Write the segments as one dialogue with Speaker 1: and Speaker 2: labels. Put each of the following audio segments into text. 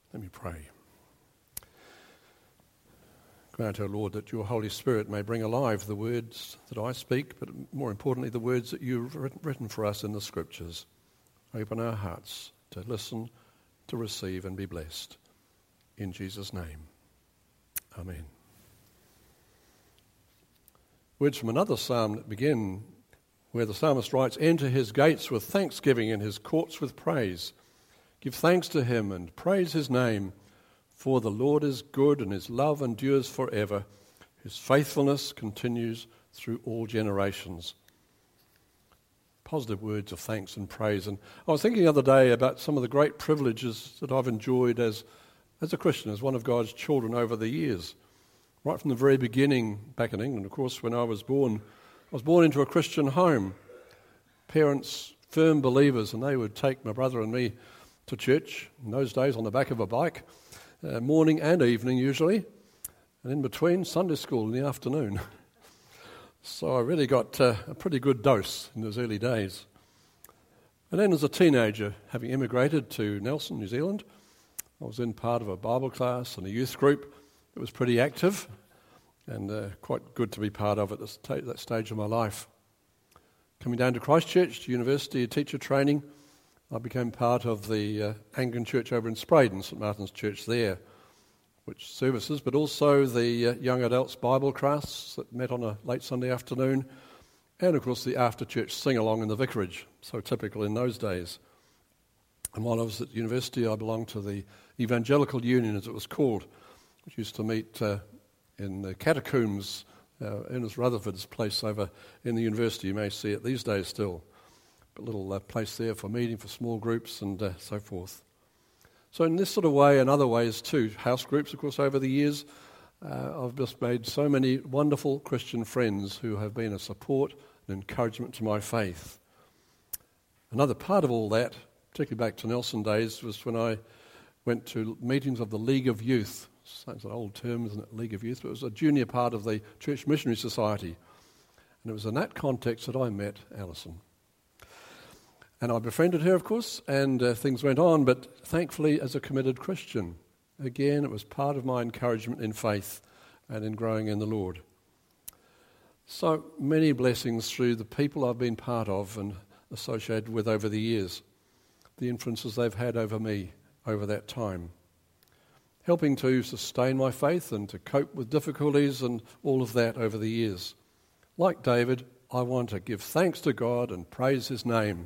Speaker 1: Let me pray. Grant, O Lord, that your Holy Spirit may bring alive the words that I speak, but more importantly, the words that you've written for us in the Scriptures. Open our hearts to listen, to receive, and be blessed. In Jesus' name, Amen. Words from another psalm that begin where the psalmist writes, "Enter his gates with thanksgiving and his courts with praise. Give thanks to him and praise his name, for the Lord is good and his love endures forever. His faithfulness continues through all generations." Positive words of thanks and praise. And I was thinking the other day about some of the great privileges that I've enjoyed as a Christian, as one of God's children over the years. Right from the very beginning, back in England, of course, when I was born into a Christian home. Parents, firm believers, and they would take my brother and me to church, in those days on the back of a bike, morning and evening usually, and in between Sunday school in the afternoon. So I really got a pretty good dose in those early days. And then as a teenager, having immigrated to Nelson, New Zealand, I was in part of a Bible class and a youth group that was pretty active and quite good to be part of at that stage of my life. Coming down to Christchurch, to university, teacher training, I became part of the Anglican Church over in Spraydon, St Martin's Church there, which services, but also the young adults Bible class that met on a late Sunday afternoon, and of course the after-church sing-along in the vicarage, so typical in those days. And while I was at university, I belonged to the Evangelical Union, as it was called, which used to meet in the catacombs, Ernest Rutherford's place over in the university. You may see it these days still. A little place there for meeting, for small groups and so forth. So in this sort of way and other ways too, house groups, of course, over the years, I've just made so many wonderful Christian friends who have been a support and encouragement to my faith. Another part of all that, particularly back to Nelson days, was when I went to meetings of the League of Youth. Sounds an old term, isn't it, League of Youth? But it was a junior part of the Church Missionary Society. And it was in that context that I met Alison. And I befriended her, of course, and things went on, but thankfully as a committed Christian. Again, it was part of my encouragement in faith and in growing in the Lord. So many blessings through the people I've been part of and associated with over the years, the influences they've had over me over that time, helping to sustain my faith and to cope with difficulties and all of that over the years. Like David, I want to give thanks to God and praise his name.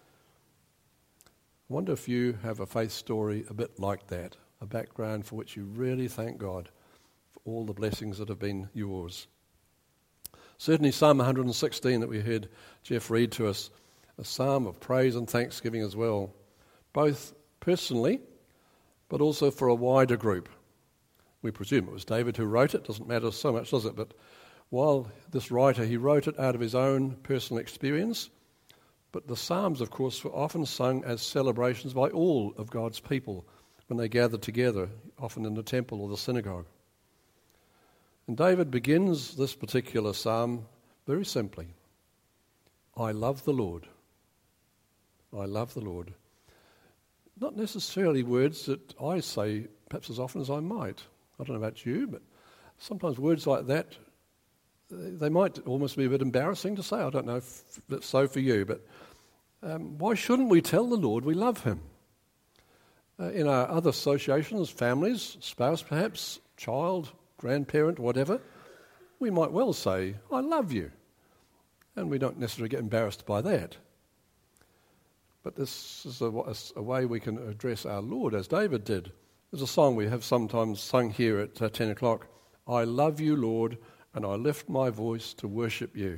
Speaker 1: I wonder if you have a faith story a bit like that, a background for which you really thank God for all the blessings that have been yours. Certainly Psalm 116 that we heard Jeff read to us, a psalm of praise and thanksgiving as well, both personally but also for a wider group. We presume it was David who wrote it, doesn't matter so much, does it? But while this writer, he wrote it out of his own personal experience. But the Psalms, of course, were often sung as celebrations by all of God's people when they gathered together, often in the temple or the synagogue. And David begins this particular psalm very simply. I love the Lord. I love the Lord. Not necessarily words that I say perhaps as often as I might. I don't know about you, but sometimes words like that, they might almost be a bit embarrassing to say. I don't know if that's so for you, but why shouldn't we tell the Lord we love him? In our other associations, families, spouse perhaps, child, grandparent, whatever, we might well say, I love you. And we don't necessarily get embarrassed by that. But this is a way we can address our Lord, as David did. There's a song we have sometimes sung here at 10 o'clock. I love you, Lord, and I lift my voice to worship you.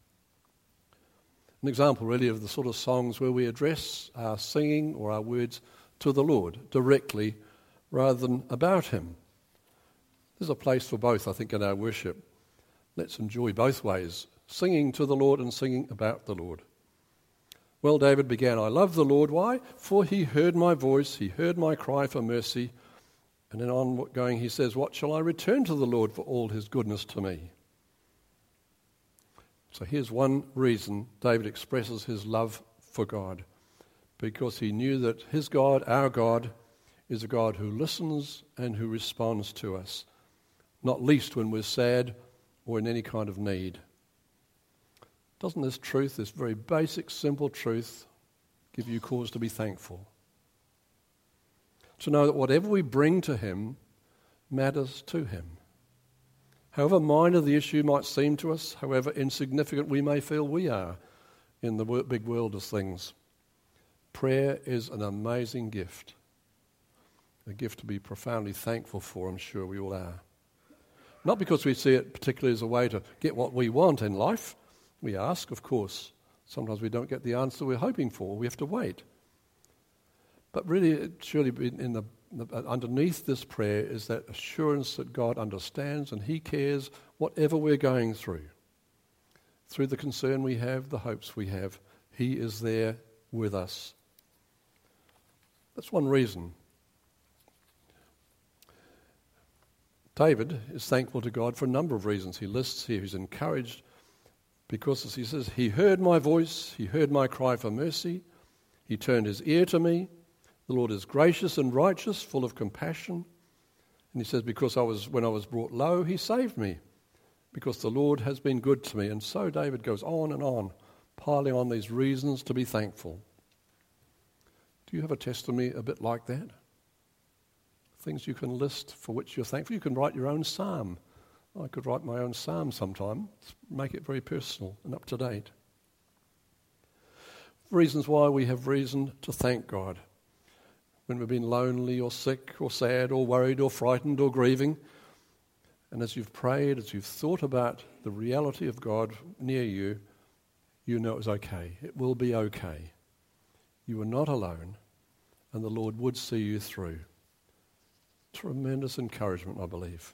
Speaker 1: An example really of the sort of songs where we address our singing or our words to the Lord directly rather than about him. There's a place for both, I think, in our worship. Let's enjoy both ways, singing to the Lord and singing about the Lord. Well, David began, I love the Lord. Why? For he heard my voice, he heard my cry for mercy. And then on going he says, what shall I return to the Lord for all his goodness to me? So here's one reason David expresses his love for God. Because he knew that his God, our God, is a God who listens and who responds to us, not least when we're sad or in any kind of need. Doesn't this truth, this very basic, simple truth, give you cause to be thankful? To know that whatever we bring to him matters to him. However minor the issue might seem to us, however insignificant we may feel we are in the big world of things, prayer is an amazing gift. A gift to be profoundly thankful for, I'm sure we all are. Not because we see it particularly as a way to get what we want in life. We ask, of course. Sometimes we don't get the answer we're hoping for. We have to wait. But really, surely underneath this prayer is that assurance that God understands and he cares whatever we're going through. Through the concern we have, the hopes we have, he is there with us. That's one reason. David is thankful to God for a number of reasons. He lists here, he's encouraged because, as he says, he heard my voice, he heard my cry for mercy, he turned his ear to me. The Lord is gracious and righteous, full of compassion. And he says, because when I was brought low, he saved me, because the Lord has been good to me. And so David goes on, piling on these reasons to be thankful. Do you have a testimony a bit like that? Things you can list for which you're thankful. You can write your own psalm. I could write my own psalm sometime, make it very personal and up to date. Reasons why we have reason to thank God. When we've been lonely or sick or sad or worried or frightened or grieving. And as you've prayed, as you've thought about the reality of God near you, you know it's okay. It will be okay. You are not alone, and the Lord would see you through. Tremendous encouragement, I believe.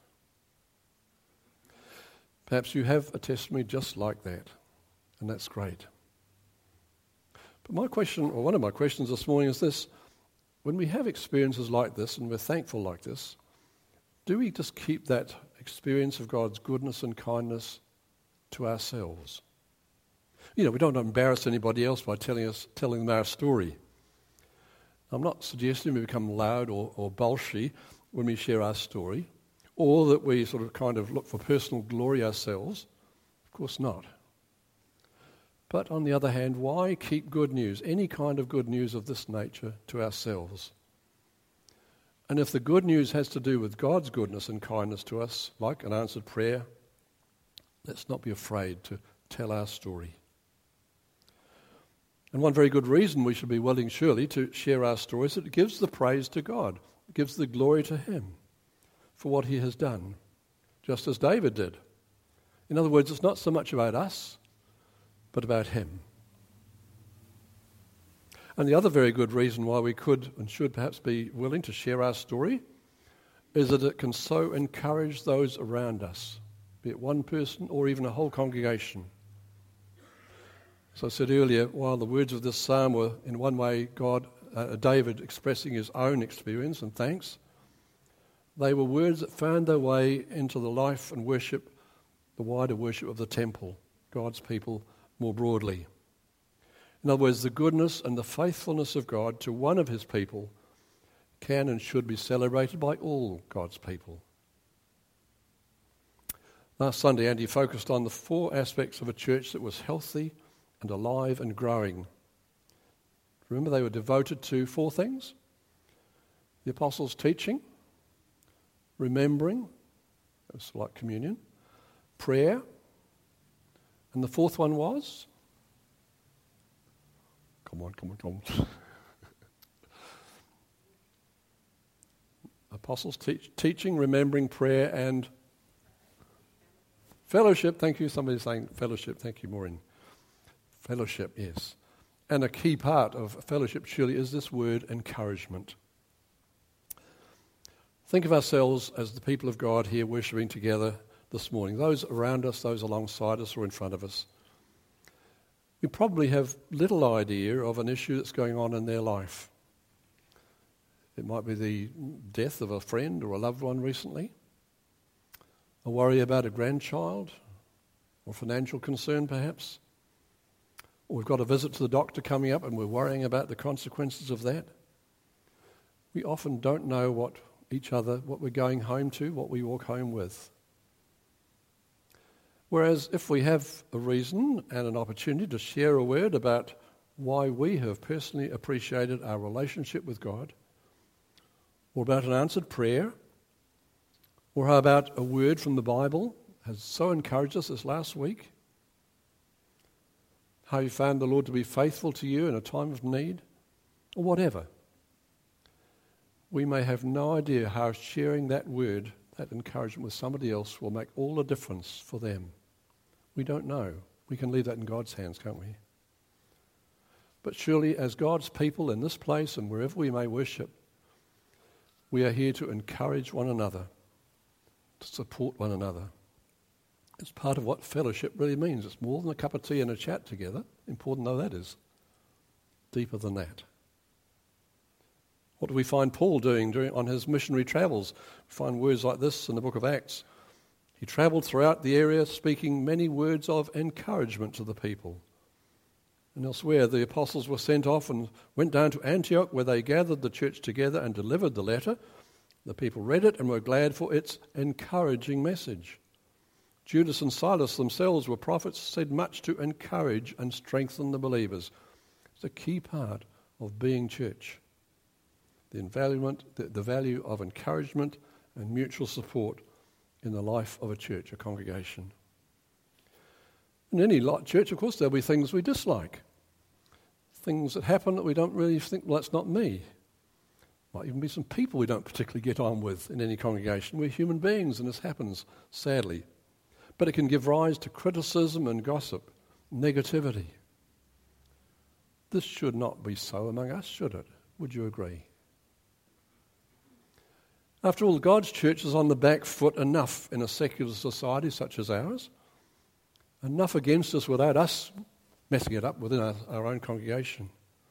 Speaker 1: Perhaps you have a testimony just like that, and that's great. But my question, or one of my questions this morning is this: when we have experiences like this and we're thankful like this, do we just keep that experience of God's goodness and kindness to ourselves? We don't embarrass anybody else by telling them our story. I'm not suggesting we become loud or bolshy when we share our story, or that we sort of kind of look for personal glory ourselves. Of course not. But on the other hand, why keep good news, any kind of good news of this nature, to ourselves? And if the good news has to do with God's goodness and kindness to us, like an answered prayer, let's not be afraid to tell our story. And one very good reason we should be willing, surely, to share our story is that it gives the praise to God. It gives the glory to him for what he has done, just as David did. In other words, it's not so much about us, but about him. And the other very good reason why we could and should perhaps be willing to share our story is that it can so encourage those around us, be it one person or even a whole congregation. As I said earlier, while the words of this psalm were in one way David expressing his own experience and thanks, they were words that found their way into the life and worship, the wider worship of the temple, God's people more broadly. In other words, the goodness and the faithfulness of God to one of his people can and should be celebrated by all God's people. Last Sunday, Andy focused on the 4 aspects of a church that was healthy and alive and growing. Remember, they were devoted to 4 things: the apostles' teaching, remembering, that's like communion, prayer, and the 4th one was? Come on. Apostles' teaching, remembering, prayer, and fellowship. Thank you. Somebody's saying fellowship. Thank you, Maureen. Fellowship, yes. And a key part of fellowship surely is this word, encouragement. Think of ourselves as the people of God here worshipping together this morning. Those around us, those alongside us or in front of us. We probably have little idea of an issue that's going on in their life. It might be the death of a friend or a loved one recently, a worry about a grandchild, or financial concern perhaps. Or we've got a visit to the doctor coming up and we're worrying about the consequences of that. we often don't know what we're going home to, what we walk home with. Whereas if we have a reason and an opportunity to share a word about why we have personally appreciated our relationship with God, or about an answered prayer, or how about a word from the Bible has so encouraged us this last week, how you found the Lord to be faithful to you in a time of need, or whatever, we may have no idea how sharing that word, that encouragement with somebody else will make all the difference for them. We don't know. We can leave that in God's hands, can't we? But surely as God's people in this place and wherever we may worship, we are here to encourage one another, to support one another. It's part of what fellowship really means. It's more than a cup of tea and a chat together, important though that is. Deeper than that. What do we find Paul doing on his missionary travels? We find words like this in the book of Acts. He travelled throughout the area speaking many words of encouragement to the people. And elsewhere, the apostles were sent off and went down to Antioch, where they gathered the church together and delivered the letter. The people read it and were glad for its encouraging message. Judas and Silas themselves were prophets, said much to encourage and strengthen the believers. It's a key part of being church. The value of encouragement and mutual support in the life of a church, a congregation. In any church, of course, there'll be things we dislike. Things that happen that we don't really think, well, that's not me. Might even be some people we don't particularly get on with in any congregation. We're human beings, and this happens, sadly. But it can give rise to criticism and gossip, negativity. This should not be so among us, should it? Would you agree? After all, God's church is on the back foot enough in a secular society such as ours. Enough against us without us messing it up within our own congregation.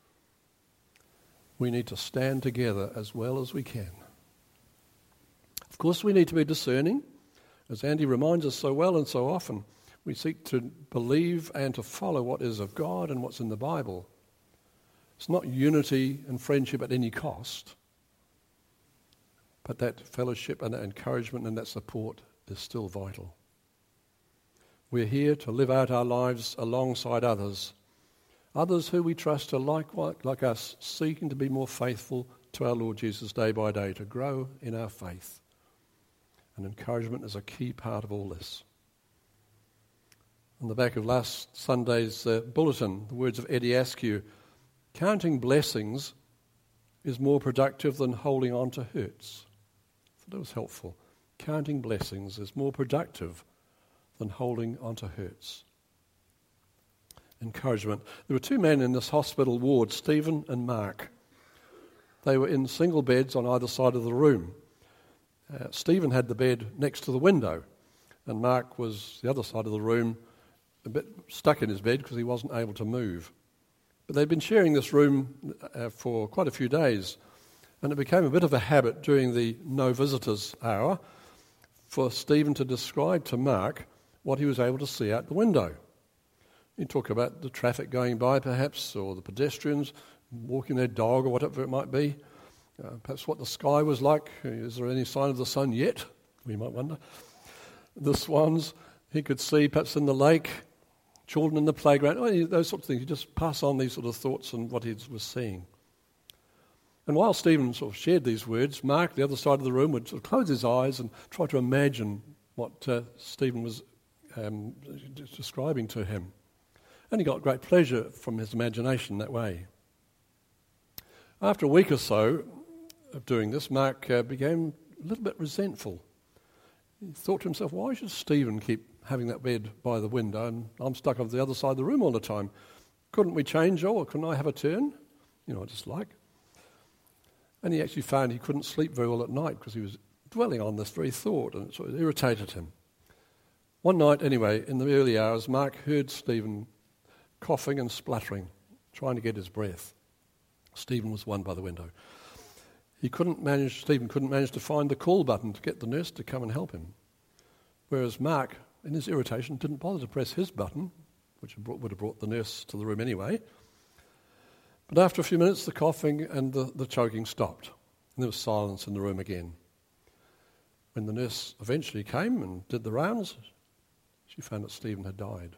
Speaker 1: We need to stand together as well as we can. Of course, we need to be discerning. As Andy reminds us so well and so often, we seek to believe and to follow what is of God and what's in the Bible. It's not unity and friendship at any cost, but that fellowship and that encouragement and that support is still vital. We're here to live out our lives alongside others who we trust are like us, seeking to be more faithful to our Lord Jesus day by day, to grow in our faith. And encouragement is a key part of all this. On the back of last Sunday's bulletin, the words of Eddie Askew, counting blessings is more productive than holding on to hurts. I thought it was helpful. Counting blessings is more productive than holding on to hurts. Encouragement. There were two men in this hospital ward, Stephen and Mark. They were in single beds on either side of the room. Stephen had the bed next to the window, and Mark was the other side of the room, a bit stuck in his bed because he wasn't able to move. But they'd been sharing this room for quite a few days, and it became a bit of a habit during the no visitors hour for Stephen to describe to Mark what he was able to see out the window. He'd talk about the traffic going by perhaps, or the pedestrians walking their dog or whatever it might be. Perhaps what the sky was like. Is there any sign of the sun yet? We might wonder. The swans he could see perhaps in the lake, children in the playground, those sorts of things. He just pass on these sort of thoughts and what he was seeing. And while Stephen sort of shared these words, Mark, the other side of the room, would sort of close his eyes and try to imagine what Stephen was describing to him. And he got great pleasure from his imagination that way. After a week or so of doing this, Mark became a little bit resentful. He thought to himself, why should Stephen keep having that bed by the window and I'm stuck on the other side of the room all the time? Couldn't we change, or couldn't I have a turn? You know what it's like. And he actually found he couldn't sleep very well at night because he was dwelling on this very thought, and it sort of irritated him. One night, anyway, in the early hours, Mark heard Stephen coughing and spluttering, trying to get his breath. Stephen was one by the window. Stephen couldn't manage to find the call button to get the nurse to come and help him. Whereas Mark, in his irritation, didn't bother to press his button, which would have brought the nurse to the room anyway. But after a few minutes, the coughing and the choking stopped. And there was silence in the room again. When the nurse eventually came and did the rounds, she found that Stephen had died.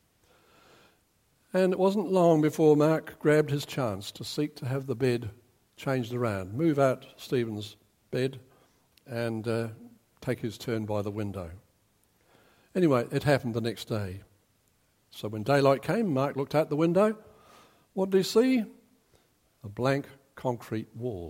Speaker 1: And it wasn't long before Mark grabbed his chance to seek to have the bed changed around, move out Stephen's bed and take his turn by the window. Anyway, it happened the next day. So when daylight came, Mark looked out the window. What did he see? A blank concrete wall.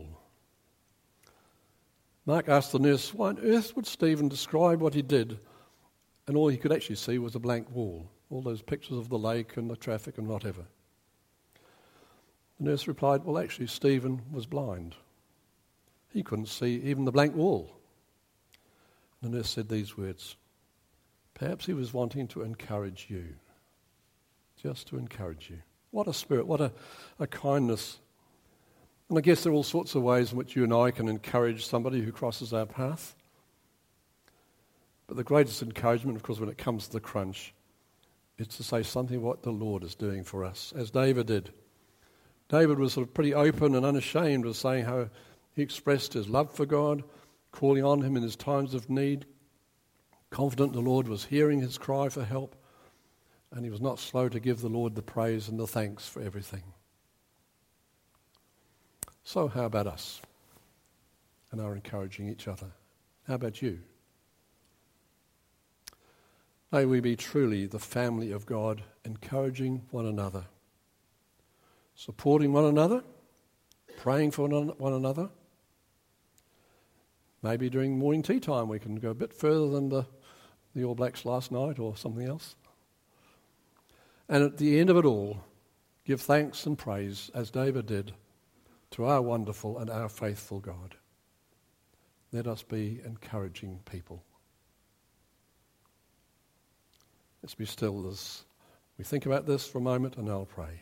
Speaker 1: Mark asked the nurse, why on earth would Stephen describe what he did? And all he could actually see was a blank wall, all those pictures of the lake and the traffic and whatever. The nurse replied, well, actually, Stephen was blind. He couldn't see even the blank wall. The nurse said these words, perhaps he was wanting to encourage you, just to encourage you. What a spirit, what a kindness. And I guess there are all sorts of ways in which you and I can encourage somebody who crosses our path. But the greatest encouragement, of course, when it comes to the crunch, is to say something what the Lord is doing for us, as David did. David was sort of pretty open and unashamed of saying how he expressed his love for God, calling on him in his times of need, confident the Lord was hearing his cry for help, and he was not slow to give the Lord the praise and the thanks for everything. So how about us and our encouraging each other? How about you? May we be truly the family of God, encouraging one another, supporting one another, praying for one another. Maybe during morning tea time we can go a bit further than the All Blacks last night or something else. And at the end of it all, give thanks and praise, as David did, to our wonderful and our faithful God. Let us be encouraging people. Let's be still as we think about this for a moment, and I'll pray.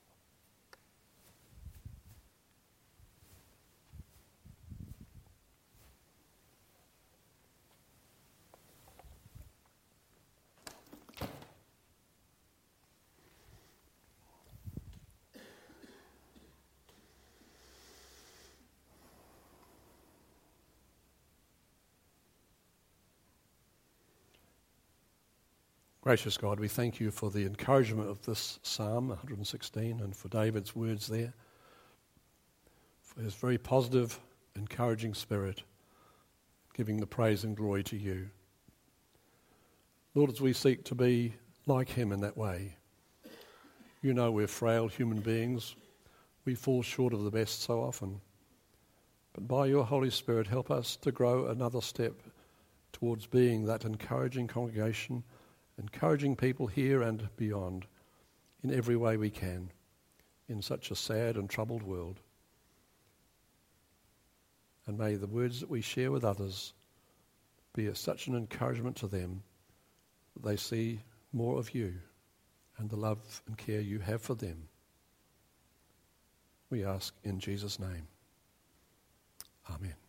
Speaker 1: Gracious God, we thank you for the encouragement of this Psalm 116 and for David's words there, for his very positive, encouraging spirit, giving the praise and glory to you. Lord, as we seek to be like him in that way, you know we're frail human beings. We fall short of the best so often. But by your Holy Spirit, help us to grow another step towards being that encouraging congregation, encouraging people here and beyond in every way we can in such a sad and troubled world. And may the words that we share with others be such an encouragement to them that they see more of you and the love and care you have for them. We ask in Jesus' name. Amen.